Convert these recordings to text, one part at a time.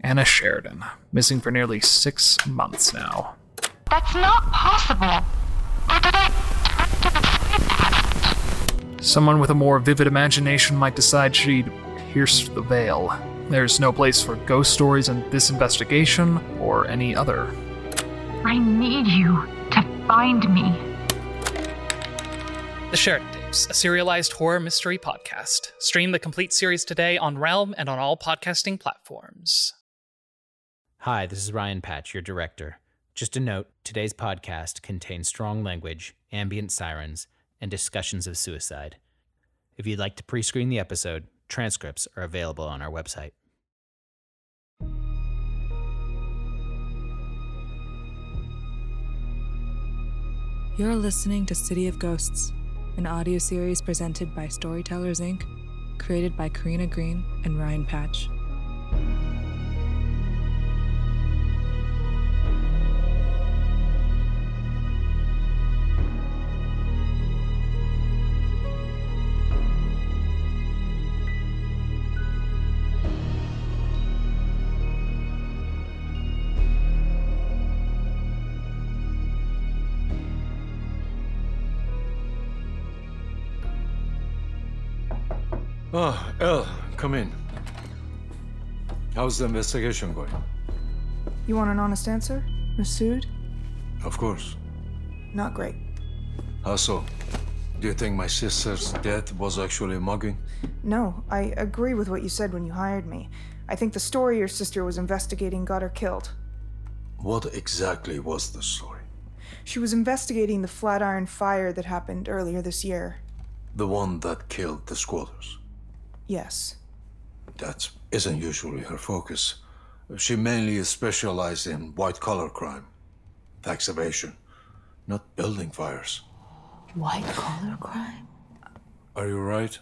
Anna Sheridan, missing for nearly 6 months now. That's not possible. Or did I Someone with a more vivid imagination might decide she'd pierced the veil. There's no place for ghost stories in this investigation or any other. I need you to find me. The Sheridan Tapes, a serialized horror mystery podcast. Stream the complete series today on Realm and on all podcasting platforms. Hi, this is Ryan Patch, your director. Just a note, today's podcast contains strong language, ambient sirens, and discussions of suicide. If you'd like to pre-screen the episode, transcripts are available on our website. You're listening to City of Ghosts, an audio series presented by Storytellers Inc., created by Karina Green and Ryan Patch. Elle, come in. How's the investigation going? You want an honest answer, Masood? Of course. Not great. How so? Do you think my sister's death was actually a mugging? No, I agree with what you said when you hired me. I think the story your sister was investigating got her killed. What exactly was the story? She was investigating the Flatiron fire that happened earlier this year. The one that killed the squatters? Yes. That isn't usually her focus. She mainly specialized in white-collar crime, tax evasion, not building fires. White-collar crime? Are you right?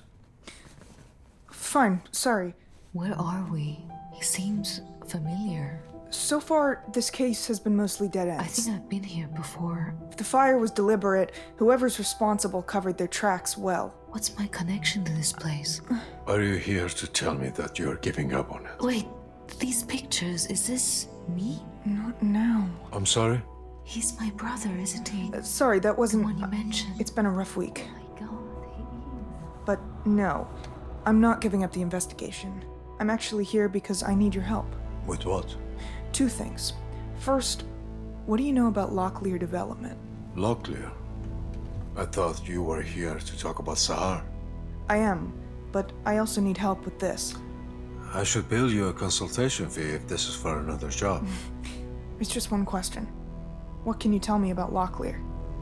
Fine, sorry. Where are we? He seems familiar. So far, this case has been mostly dead ends. I think I've been here before. If the fire was deliberate, whoever's responsible covered their tracks well. What's my connection to this place? Are you here to tell me that you're giving up on it? Wait, these pictures, is this me? Not now. I'm sorry? He's my brother, isn't he? Sorry, that wasn't... The one you mentioned. It's been a rough week. Oh my god, he is. But no, I'm not giving up the investigation. I'm actually here because I need your help. With what? 2 things. First, what do you know about Locklear Development? Locklear? I thought you were here to talk about Sahar. I am, but I also need help with this. I should bill you a consultation fee if this is for another job. It's just one question. What can you tell me about Locklear?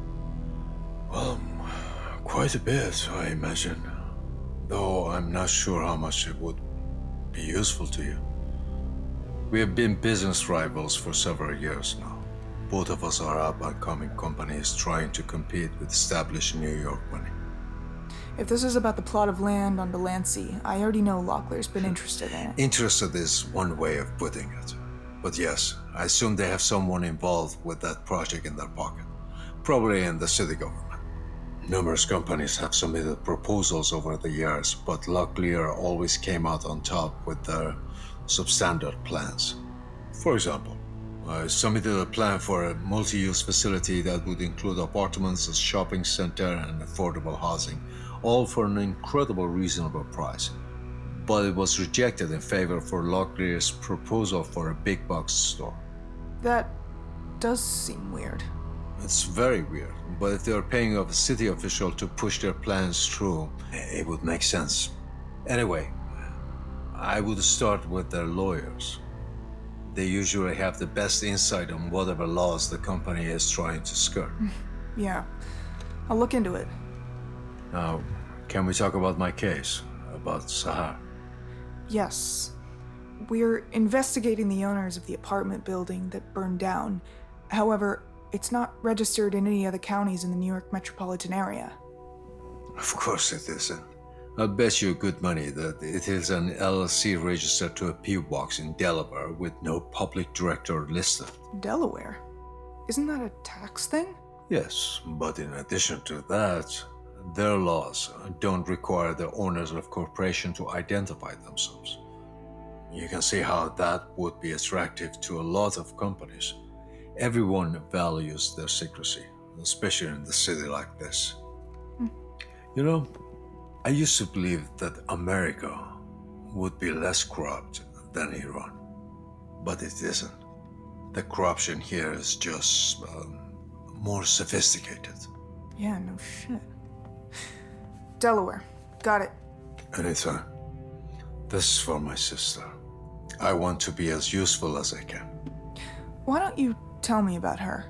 Well, quite a bit, I imagine. Though I'm not sure how much it would be useful to you. We have been business rivals for several years now. Both of us are up-and-coming companies trying to compete with established New York money. If this is about the plot of land on Delancey, I already know Locklear's been interested in it. Interested is one way of putting it. But yes, I assume they have someone involved with that project in their pocket. Probably in the city government. Numerous companies have submitted proposals over the years, but Locklear always came out on top with their substandard plans. For example, I submitted a plan for a multi-use facility that would include apartments, a shopping center, and affordable housing, all for an incredible reasonable price. But it was rejected in favor for Locklear's proposal for a big box store. That does seem weird. It's very weird, but if they are paying off a city official to push their plans through, it would make sense. Anyway, I would start with their lawyers. They usually have the best insight on whatever laws the company is trying to skirt. Yeah, I'll look into it. Now, can we talk about my case, about Sahar? Yes. We're investigating the owners of the apartment building that burned down. However, it's not registered in any other counties in the New York metropolitan area. Of course it isn't. I'll bet you good money that it is an LLC registered to a P.O. box in Delaware with no public director listed. Delaware? Isn't that a tax thing? Yes, but in addition to that, their laws don't require the owners of corporation to identify themselves. You can see how that would be attractive to a lot of companies. Everyone values their secrecy, especially in a city like this. You know, I used to believe that America would be less corrupt than Iran, but it isn't. The corruption here is just more sophisticated. Yeah, no shit. Delaware. Got it. Anytime. This is for my sister. I want to be as useful as I can. Why don't you tell me about her?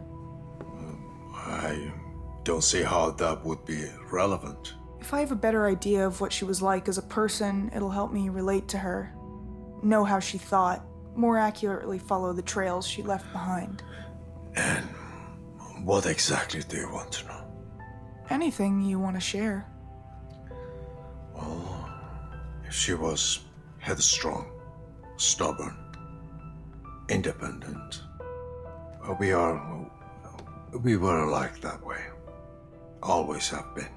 I don't see how that would be relevant. If I have a better idea of what she was like as a person, it'll help me relate to her, know how she thought, more accurately follow the trails she left behind. And what exactly do you want to know? Anything you want to share. Well, if she was headstrong, stubborn, independent, we were like that way. Always have been.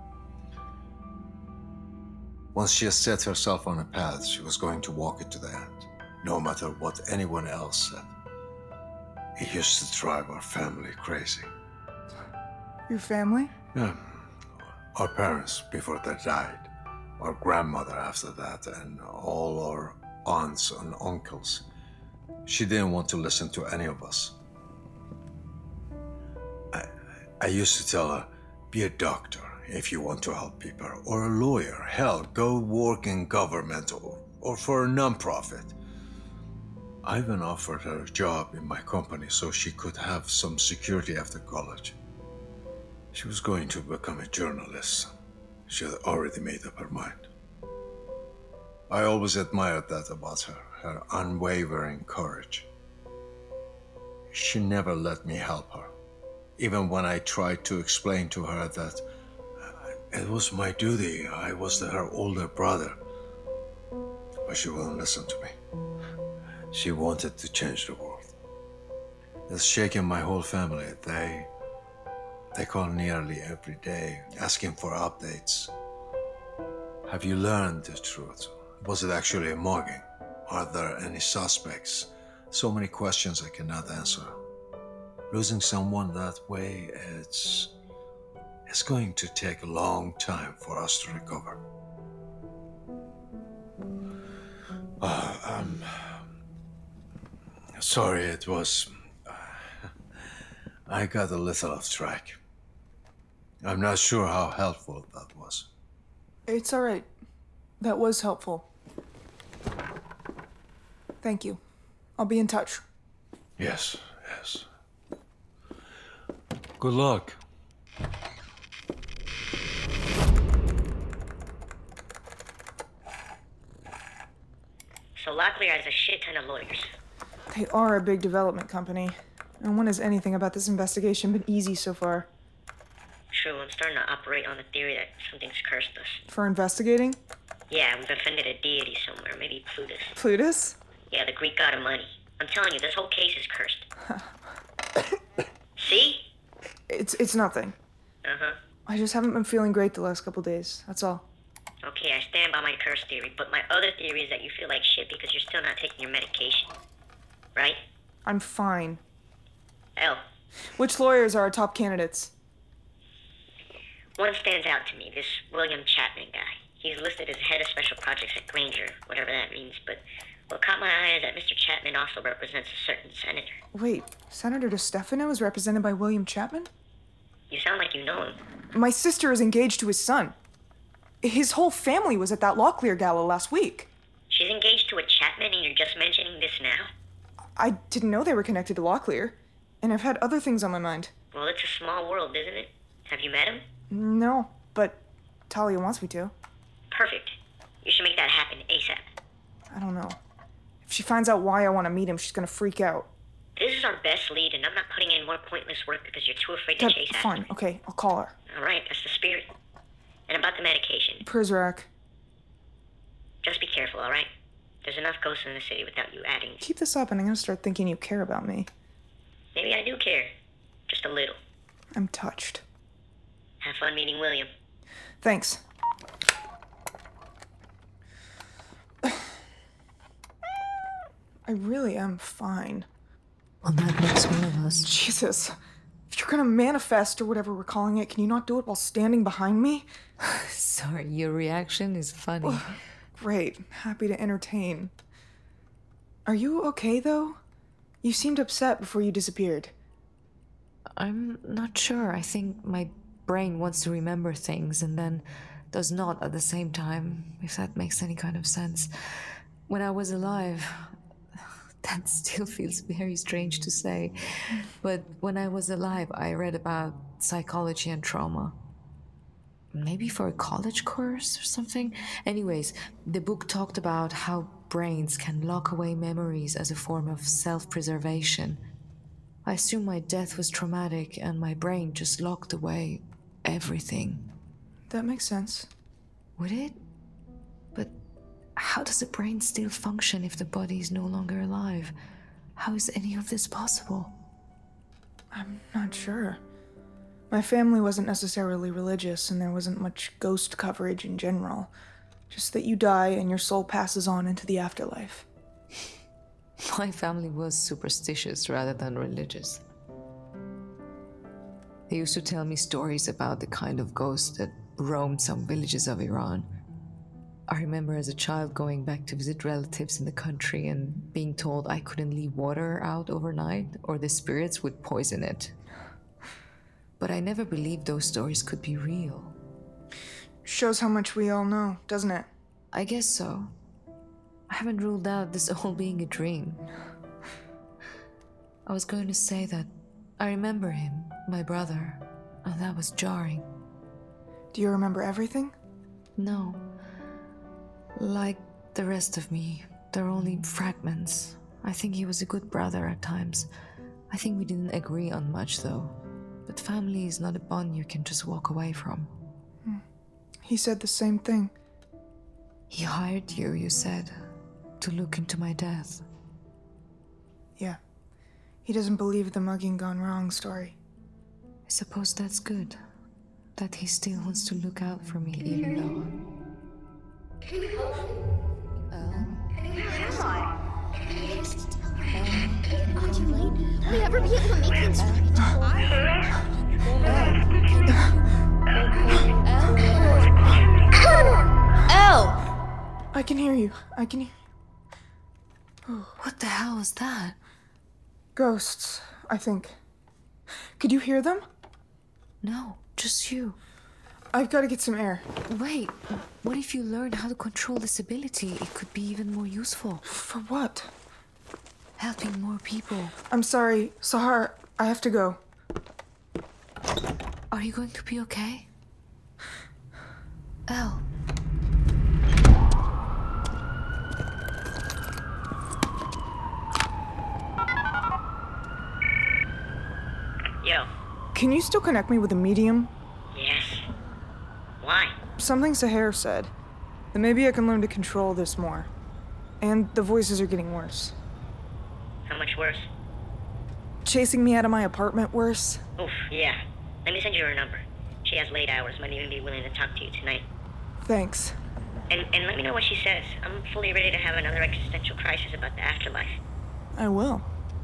Once she had set herself on a path, she was going to walk it to the end, no matter what anyone else said. It used to drive our family crazy. Your family? Yeah. Our parents before they died, our grandmother after that, and all our aunts and uncles. She didn't want to listen to any of us. I used to tell her, be a doctor if you want to help people, or a lawyer. Hell, go work in government or for a non-profit. I even offered her a job in my company so she could have some security after college. She was going to become a journalist. She had already made up her mind. I always admired that about her, her unwavering courage. She never let me help her, even when I tried to explain to her that it was my duty. I was her older brother. But she wouldn't listen to me. She wanted to change the world. It's shaken my whole family. They call nearly every day, asking for updates. Have you learned the truth? Was it actually a mugging? Are there any suspects? So many questions I cannot answer. Losing someone that way, it's going to take a long time for us to recover. Sorry, it was... I got a little off track. I'm not sure how helpful that was. It's all right. That was helpful. Thank you. I'll be in touch. Yes, yes. Good luck. So Locklear has a shit ton of lawyers. They are a big development company. And when has anything about this investigation been easy so far? True, I'm starting to operate on the theory that something's cursed us. For investigating? Yeah, we've offended a deity somewhere, maybe Plutus. Plutus? Yeah, the Greek god of money. I'm telling you, this whole case is cursed. See? It's nothing. Uh-huh. I just haven't been feeling great the last couple days, that's all. Okay, I stand by my curse theory, but my other theory is that you feel like shit because you're still not taking your medication. Right? I'm fine. L. Which lawyers are our top candidates? One stands out to me, this William Chapman guy. He's listed as head of special projects at Granger, whatever that means, but what caught my eye is that Mr. Chapman also represents a certain senator. Wait, Senator DeStefano is represented by William Chapman? You sound like you know him. My sister is engaged to his son. His whole family was at that Locklear gala last week. She's engaged to a Chapman and you're just mentioning this now? I didn't know they were connected to Locklear, and I've had other things on my mind. Well, it's a small world, isn't it? Have you met him? No, but Talia wants me to. Perfect. You should make that happen ASAP. I don't know. If she finds out why I want to meet him, she's gonna freak out. This is our best lead, and I'm not putting in more pointless work because you're too afraid to chase after Fine, me. okay, I'll call her. All right, that's the spirit. And about the medication, Prizrak. just be careful, all right? There's enough ghosts in the city without you adding. Keep this up and I'm gonna start thinking you care about me. Maybe I do care. Just a little. I'm touched. Have fun meeting William. Thanks. I really am fine. Well, that makes one of us. Jesus. If you're gonna manifest or whatever we're calling it, can you not do it while standing behind me? Sorry, your reaction is funny. Great. Happy to entertain. Are you okay, though? You seemed upset before you disappeared. I'm not sure. I think my brain wants to remember things and then does not at the same time, if that makes any kind of sense. When I was alive, that still feels very strange to say, but when I was alive, I read about psychology and trauma. Maybe for a college course or something? Anyways, the book talked about how brains can lock away memories as a form of self-preservation. I assume my death was traumatic and my brain just locked away everything. That makes sense. Would it? But how does the brain still function if the body is no longer alive? How is any of this possible? I'm not sure. My family wasn't necessarily religious, and there wasn't much ghost coverage in general. Just that you die and your soul passes on into the afterlife. My family was superstitious rather than religious. They used to tell me stories about the kind of ghosts that roamed some villages of Iran. I remember as a child going back to visit relatives in the country and being told I couldn't leave water out overnight or the spirits would poison it. But I never believed those stories could be real. Shows how much we all know, doesn't it? I guess so. I haven't ruled out this all being a dream. I was going to say that I remember him, my brother, and that was jarring. Do you remember everything? No. Like the rest of me, they're only fragments. I think he was a good brother at times. I think we didn't agree on much, though. But family is not a bond you can just walk away from. He said the same thing. He hired you, you said, to look into my death. Yeah. He doesn't believe the mugging gone wrong story. I suppose that's good. That he still wants to look out for me, even though... Will we ever be able to make things I can hear you. What the hell was that? Ghosts, I think. Could you hear them? No, just you. I've got to get some air. Wait, what if you learn how to control this ability? It could be even more useful. For what? Helping more people. I'm sorry, Sahar, I have to go. Are you going to be okay? Elle. Yo. Can you still connect me with a medium? Yes. Why? Something Sahar said. That maybe I can learn to control this more. And the voices are getting worse. How much worse? Chasing me out of my apartment worse. Oof, yeah. Let me send you her number. She has late hours, might even be willing to talk to you tonight. Thanks. And let me know what she says. I'm fully ready to have another existential crisis about the afterlife. I will.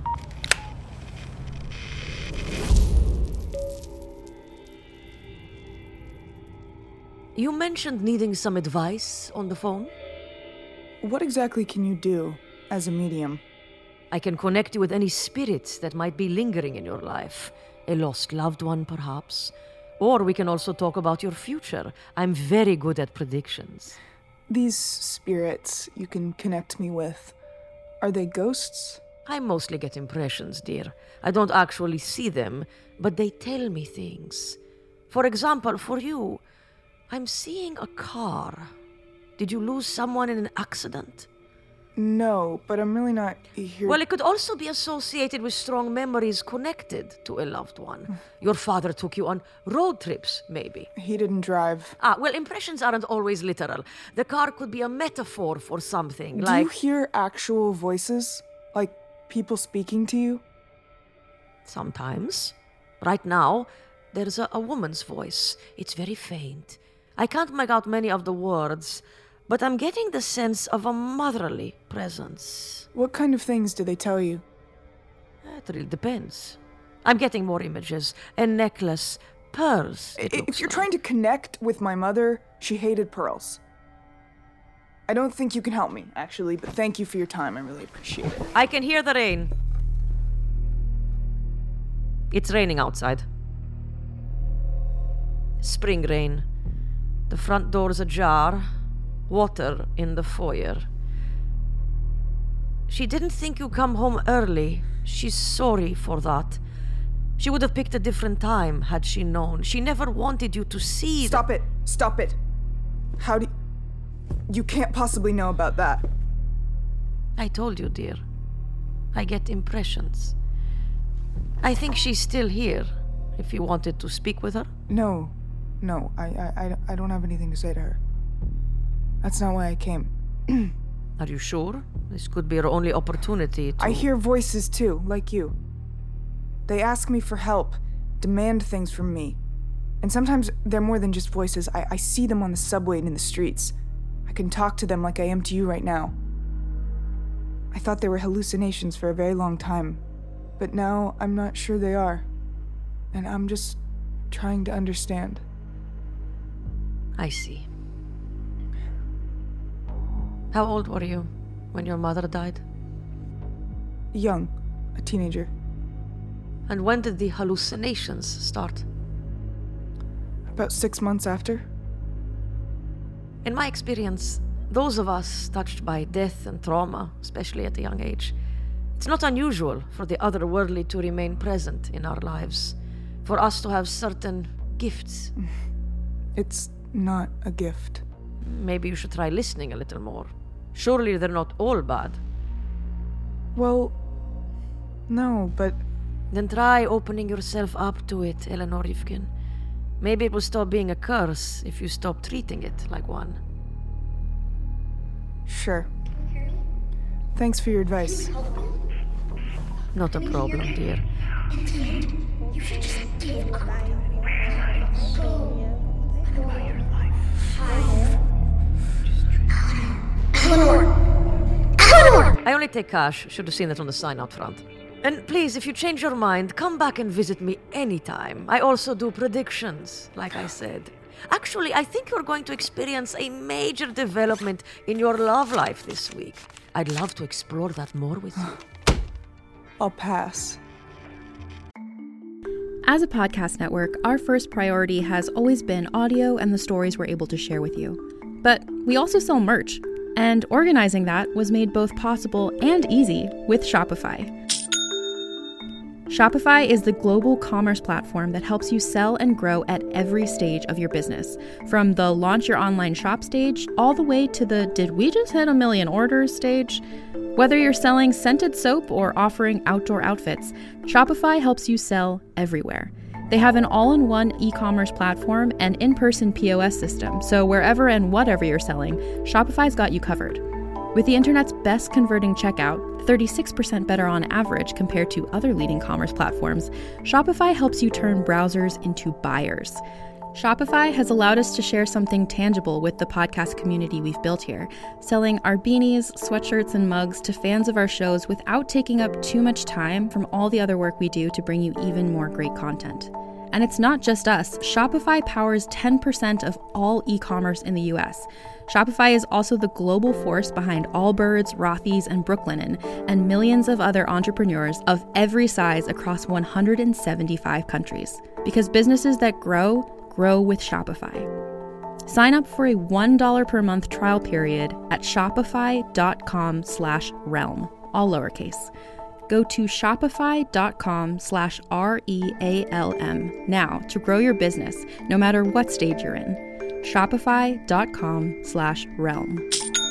You mentioned needing some advice on the phone? What exactly can you do as a medium? I can connect you with any spirits that might be lingering in your life. A lost loved one, perhaps. Or we can also talk about your future. I'm very good at predictions. These spirits you can connect me with, are they ghosts? I mostly get impressions, dear. I don't actually see them, but they tell me things. For example, for you, I'm seeing a car. Did you lose someone in an accident? No, but I'm really not here. Well, it could also be associated with strong memories connected to a loved one. Your father took you on road trips, maybe. He didn't drive. Well, impressions aren't always literal. The car could be a metaphor for something, Do you hear actual voices? Like people speaking to you? Sometimes. Right now, there's a woman's voice. It's very faint. I can't make out many of the words. but I'm getting the sense of a motherly presence. What kind of things do they tell you? It really depends. I'm getting more images. A necklace, pearls. If you're trying to connect with my mother, she hated pearls. I don't think you can help me, actually, but thank you for your time. I really appreciate it. I can hear the rain. It's raining outside. Spring rain. The front door's ajar. Water in the foyer. She didn't think you come home early. She's sorry for that. She would have picked a different time had she known. She never wanted you to see. Stop it! Stop it! How do you can't possibly know about that. I told you, dear. I get impressions. I think she's still here, if you wanted to speak with her. No. I don't have anything to say to her. That's not why I came. Are you sure? This could be your only opportunity to... I hear voices too, like you. They ask me for help, demand things from me. And sometimes they're more than just voices. I see them on the subway and in the streets. I can talk to them like I am to you right now. I thought they were hallucinations for a very long time, but now I'm not sure they are. And I'm just trying to understand. I see. How old were you when your mother died? Young, a teenager. And when did the hallucinations start? About 6 months after. In my experience, those of us touched by death and trauma, especially at a young age, it's not unusual for the otherworldly to remain present in our lives, for us to have certain gifts. It's not a gift. Maybe you should try listening a little more. Surely they're not all bad. Well, no, but... Then try opening yourself up to it, Eleanor Rifkin. Maybe it will stop being a curse if you stop treating it like one. Sure. Thanks for your advice. Not a problem, dear. You should just give up. Eleanor! I only take cash. Should have seen that on the sign out front. And please, if you change your mind, come back and visit me anytime. I also do predictions, like I said. Actually, I think you're going to experience a major development in your love life this week. I'd love to explore that more with you. I'll pass. As a podcast network, our first priority has always been audio and the stories we're able to share with you. But we also sell merch, and organizing that was made both possible and easy with Shopify. Shopify is the global commerce platform that helps you sell and grow at every stage of your business, from the launch your online shop stage all the way to the did we just hit 1 million orders stage. Whether you're selling scented soap or offering outdoor outfits, Shopify helps you sell everywhere. They have an all-in-one e-commerce platform and in-person POS system, so wherever and whatever you're selling, Shopify's got you covered. With the internet's best converting checkout, 36% better on average compared to other leading commerce platforms, Shopify helps you turn browsers into buyers. Shopify has allowed us to share something tangible with the podcast community we've built here, selling our beanies, sweatshirts, and mugs to fans of our shows without taking up too much time from all the other work we do to bring you even more great content. And it's not just us. Shopify powers 10% of all e-commerce in the US. Shopify is also the global force behind Allbirds, Rothy's, and Brooklinen, and millions of other entrepreneurs of every size across 175 countries. Because businesses that grow with Shopify. Sign up for a $1 per month trial period at shopify.com/realm, all lowercase. Go to shopify.com/REALM now to grow your business, no matter what stage you're in. Shopify.com/realm.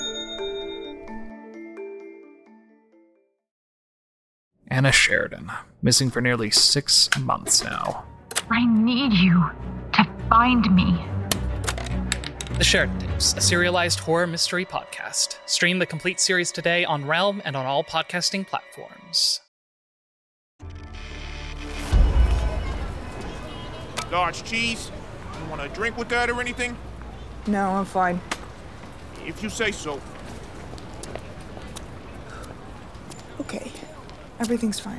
Anna Sheridan, missing for nearly 6 months now. I need you to find me. The Sheridan Tapes, a serialized horror mystery podcast. Stream the complete series today on Realm and on all podcasting platforms. Large cheese? You want a drink with that or anything? No, I'm fine. If you say so. Okay. Everything's fine.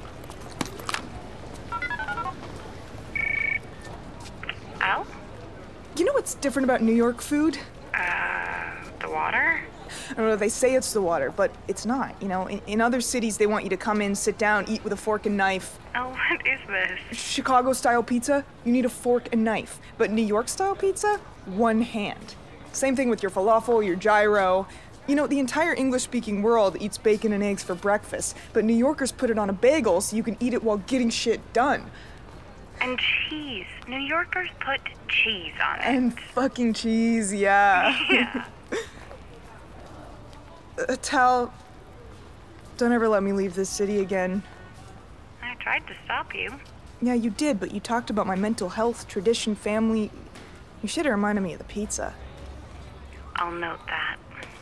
Al? You know what's different about New York food? The water? I don't know, they say it's the water, but it's not. You know, in other cities, they want you to come in, sit down, eat with a fork and knife. Oh, what is this? Chicago-style pizza, you need a fork and knife. But New York-style pizza, one hand. Same thing with your falafel, your gyro. You know, the entire English-speaking world eats bacon and eggs for breakfast, but New Yorkers put it on a bagel so you can eat it while getting shit done. And cheese. New Yorkers put cheese on it. And fucking cheese, yeah. Yeah. Tal, don't ever let me leave this city again. I tried to stop you. Yeah, you did, but you talked about my mental health, tradition, family. You should have reminded me of the pizza. I'll note that.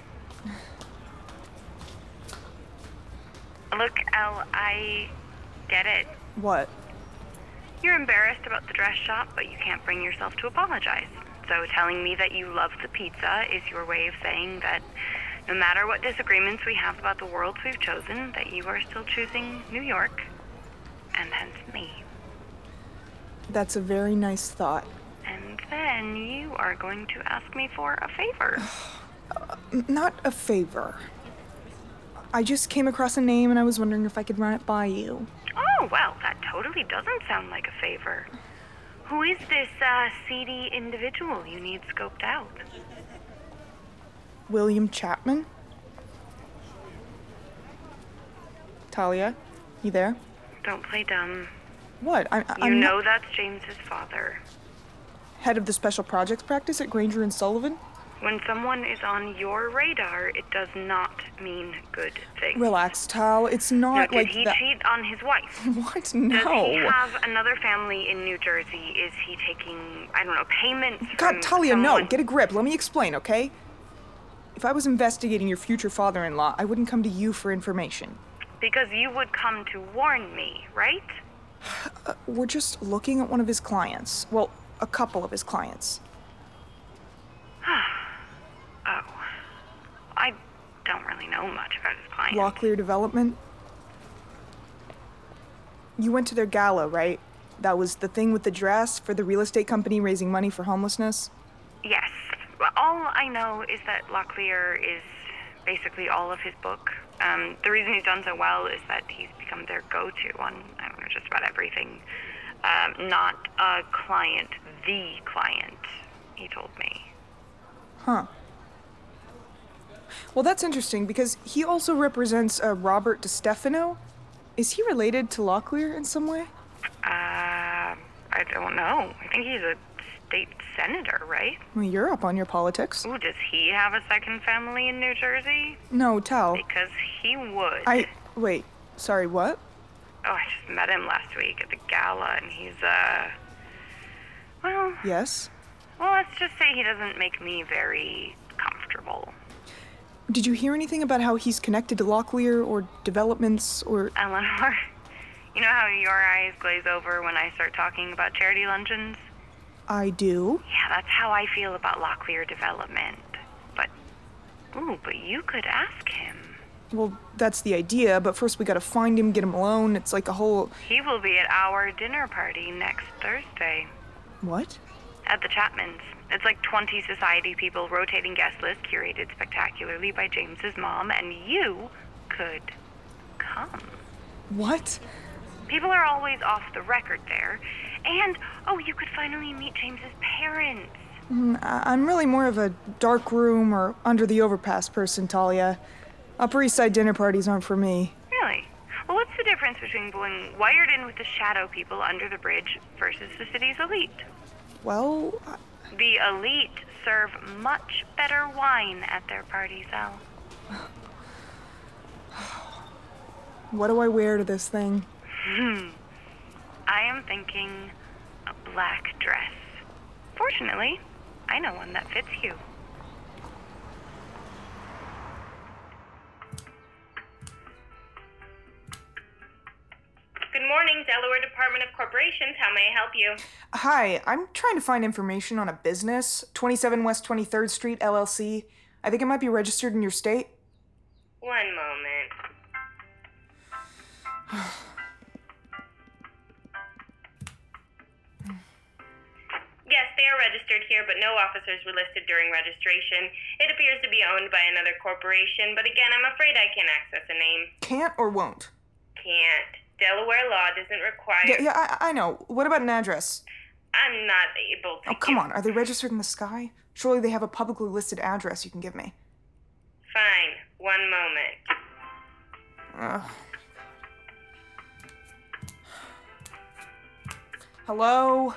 Look, Elle, I get it. What? You're embarrassed about the dress shop, but you can't bring yourself to apologize. So telling me that you love the pizza is your way of saying that no matter what disagreements we have about the worlds we've chosen, that you are still choosing New York, and hence me. That's a very nice thought. And then you are going to ask me for a favor. Not a favor. I just came across a name and I was wondering if I could run it by you. Oh, well, that totally doesn't sound like a favor. Who is this, seedy individual you need scoped out? William Chapman? Talia, you there? Don't play dumb. What? I'm You know that's James's father. Head of the special projects practice at Granger and Sullivan? When someone is on your radar, it does not mean good things. Relax, Tal. It's not Now, like did he that. cheat on his wife? What? No. Does he have another family in New Jersey? Is he taking, I don't know, payments God, from Talia, someone? no. Get a grip. Let me explain, okay? If I was investigating your future father-in-law, I wouldn't come to you for information. Because you would come to warn me, right? We're just looking at one of his clients. Well, a couple of his clients. Oh. I don't really know much about his client. Locklear Development? You went to their gala, right? That was the thing with the dress for the real estate company raising money for homelessness? Yes. Well, all I know is that Locklear is basically all of his book. The reason he's done so well is that he's become their go-to on, I don't know, just about everything. Not a client, the client, he told me. Huh. Well, that's interesting because he also represents Robert DiStefano. Is he related to Locklear in some way? I don't know. I think he's a state senator, right? Well, you're up on your politics. Ooh, does he have a second family in New Jersey? No, Tal. Because he would. Wait, sorry, what? Oh, I just met him last week at the gala, and he's, well... Yes? Well, let's just say he doesn't make me very comfortable. Did you hear anything about how he's connected to Locklear or developments or... Eleanor, you know how your eyes glaze over when I start talking about charity luncheons? I do. Yeah, that's how I feel about Locklear Development. But you could ask him. Well, that's the idea, but first we gotta find him, get him alone. It's like a whole... He will be at our dinner party next Thursday. What? At the Chapmans. It's like 20 society people, rotating guest list, curated spectacularly by James's mom, and you could come. What? People are always off the record there. And, you could finally meet James's parents. I'm really more of a dark room or under the overpass person, Talia. Upper East Side dinner parties aren't for me. Really? Well, what's the difference between going wired in with the shadow people under the bridge versus the city's elite? Well... The elite serve much better wine at their parties, Al. What do I wear to this thing? I am thinking a black dress. Fortunately, I know one that fits you. Good morning, Delaware Department of Corporations. How may I help you? Hi, I'm trying to find information on a business, 27 West 23rd Street, LLC. I think it might be registered in your state. One moment. Yes, they are registered here, but no officers were listed during registration. It appears to be owned by another corporation, but again, I'm afraid I can't access a name. Can't or won't? Can't. Delaware law doesn't require... Yeah, I know. What about an address? I'm not able to... Oh, come on. Are they registered in the sky? Surely they have a publicly listed address you can give me. Fine. One moment. Hello?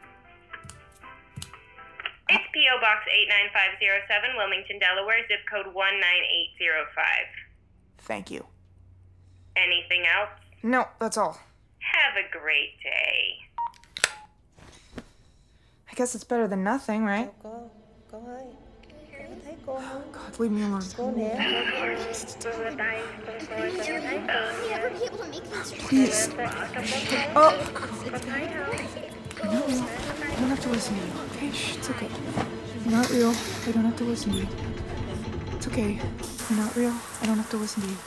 It's P.O. Box 89507, Wilmington, Delaware, zip code 19805. Thank you. Anything else? No, that's all. Have a great day. I guess it's better than nothing, right? Go ahead. Oh, God, leave me alone. Please. Oh! No, I don't have to listen to you. Okay, shh, it's okay. You're not real. I don't have to listen to you. It's okay. You're not real. I don't have to listen to you.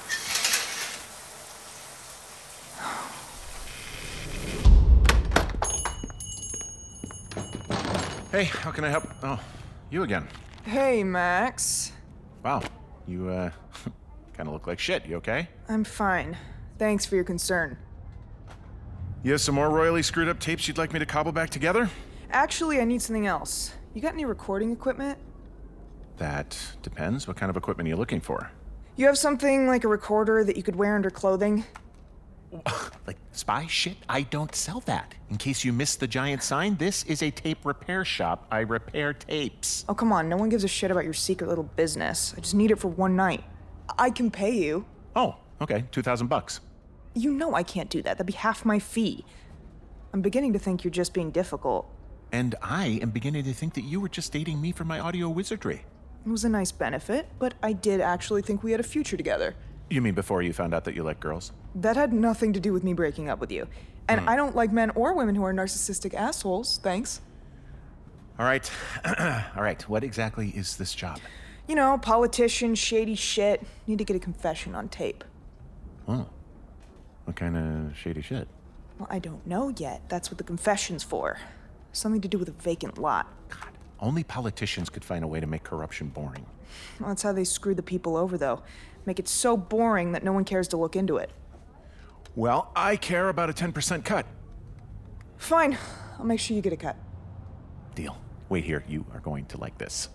Hey, how can I help? Oh, you again. Hey, Max. Wow, you, kind of look like shit. You okay? I'm fine. Thanks for your concern. You have some more royally screwed up tapes you'd like me to cobble back together? Actually, I need something else. You got any recording equipment? That depends. What kind of equipment are you looking for? You have something like a recorder that you could wear under clothing? Like spy shit? I don't sell that. In case you missed the giant sign, this is a tape repair shop. I repair tapes. Oh, come on. No one gives a shit about your secret little business. I just need it for one night. I can pay you. Oh, okay. $2,000. You know I can't do that. That'd be half my fee. I'm beginning to think you're just being difficult. And I am beginning to think that you were just dating me for my audio wizardry. It was a nice benefit, but I did actually think we had a future together. You mean before you found out that you like girls? That had nothing to do with me breaking up with you. And I don't like men or women who are narcissistic assholes, thanks. All right. All right. What exactly is this job? You know, politicians, shady shit. Need to get a confession on tape. Oh. What kind of shady shit? Well, I don't know yet. That's what the confession's for. Something to do with a vacant lot. God, only politicians could find a way to make corruption boring. Well, that's how they screw the people over, though. Make it so boring that no one cares to look into it. Well, I care about a 10% cut. Fine. I'll make sure you get a cut. Deal. Wait here. You are going to like this.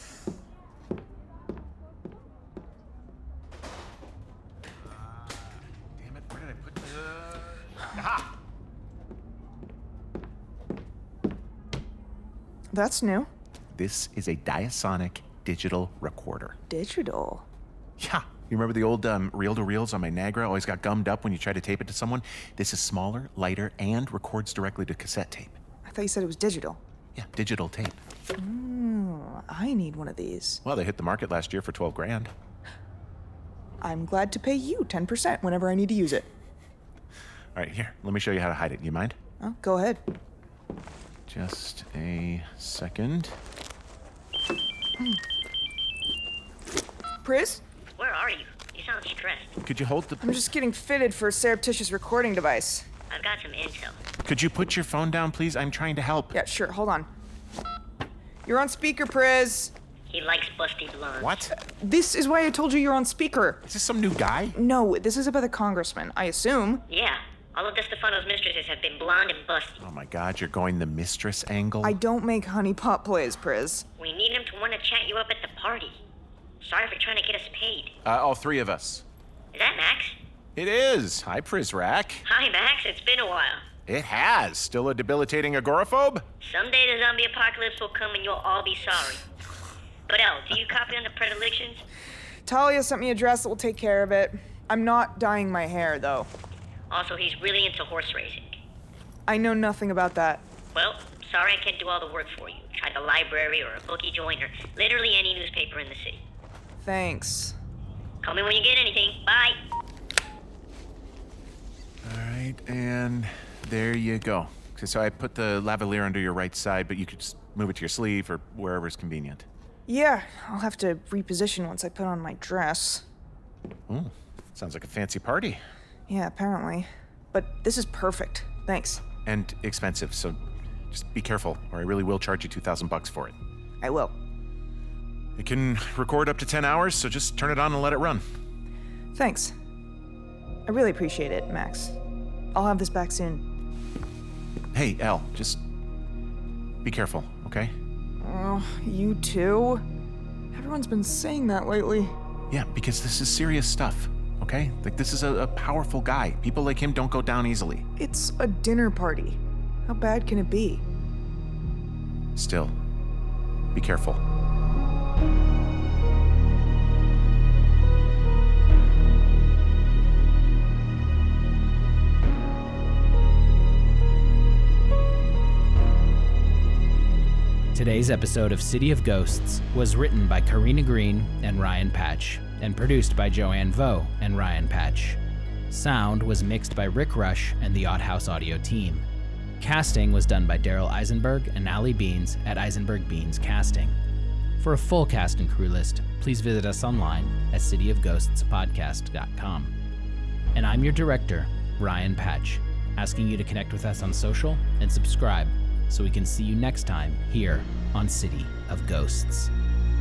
Damn it. Where did I put the... Aha! That's new. This is a Diasonic digital recorder. Digital? Yeah. You remember the old reel-to-reels on my Nagra always got gummed up when you tried to tape it to someone? This is smaller, lighter, and records directly to cassette tape. I thought you said it was digital. Yeah, digital tape. I need one of these. Well, they hit the market last year for $12,000. I'm glad to pay you 10% whenever I need to use it. All right, here. Let me show you how to hide it. You mind? Oh, go ahead. Just a second. Priz? Where are you? You sound stressed. Could you hold the... I'm just getting fitted for a surreptitious recording device. I've got some intel. Could you put your phone down, please? I'm trying to help. Yeah, sure. Hold on. You're on speaker, Priz. He likes busty blondes. What? This is why I told you you're on speaker. Is this some new guy? No, this is about the congressman, I assume. Yeah. All of DeStefano's mistresses have been blonde and busty. Oh my God, you're going the mistress angle? I don't make honeypot plays, Priz. We need him to want to chat you up at the party. Sorry for trying to get us paid. All three of us. Is that Max? It is. Hi, Prizrak. Hi, Max. It's been a while. It has. Still a debilitating agoraphobe? Someday the zombie apocalypse will come and you'll all be sorry. But Elle, do you copy on the predilections? Talia sent me a dress that will take care of it. I'm not dyeing my hair, though. Also, he's really into horse racing. I know nothing about that. Well, sorry I can't do all the work for you. Try the library or a bookie joint or literally any newspaper in the city. Thanks. Call me when you get anything. Bye. All right, and there you go. So I put the lavalier under your right side, but you could just move it to your sleeve or wherever's convenient. Yeah, I'll have to reposition once I put on my dress. Ooh, sounds like a fancy party. Yeah, apparently. But this is perfect. Thanks. And expensive, so just be careful, or I really will charge you $2,000 for it. I will. It can record up to 10 hours, so just turn it on and let it run. Thanks. I really appreciate it, Max. I'll have this back soon. Hey, Elle, just be careful, okay? Oh, you too? Everyone's been saying that lately. Yeah, because this is serious stuff, okay? Like, this is a powerful guy. People like him don't go down easily. It's a dinner party. How bad can it be? Still, be careful. Today's episode of City of Ghosts was written by Karina Green and Ryan Patch, and produced by Joanne Vo and Ryan Patch. Sound was mixed by Rick Rush and the Odd House Audio team. Casting was done by Daryl Eisenberg and Allie Beans at Eisenberg Beans Casting. For a full cast and crew list, please visit us online at cityofghostspodcast.com. And I'm your director, Ryan Patch, asking you to connect with us on social and subscribe so we can see you next time here on City of Ghosts.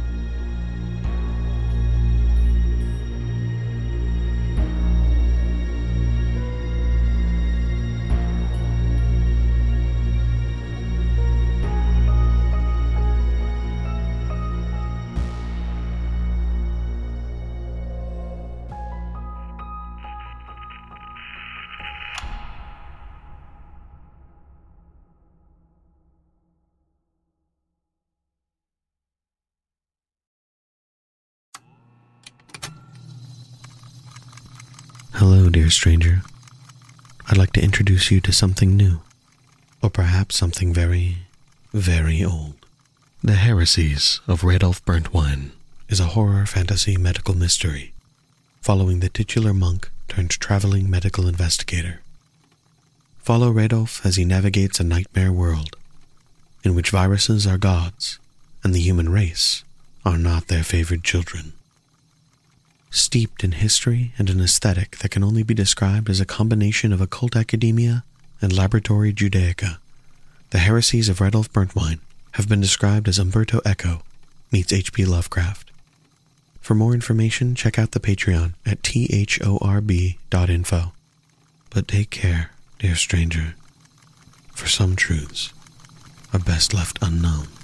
Hello, dear stranger. I'd like to introduce you to something new, or perhaps something very, very old. The Heresies of Radolf Burntwine is a horror fantasy medical mystery, following the titular monk turned traveling medical investigator. Follow Radolf as he navigates a nightmare world, in which viruses are gods, and the human race are not their favored children. Steeped in history and an aesthetic that can only be described as a combination of occult academia and laboratory Judaica, the Heresies of Radolf Burntwine have been described as Umberto Eco meets H.P. Lovecraft. For more information, check out the Patreon at thorb.info. But take care, dear stranger, for some truths are best left unknown.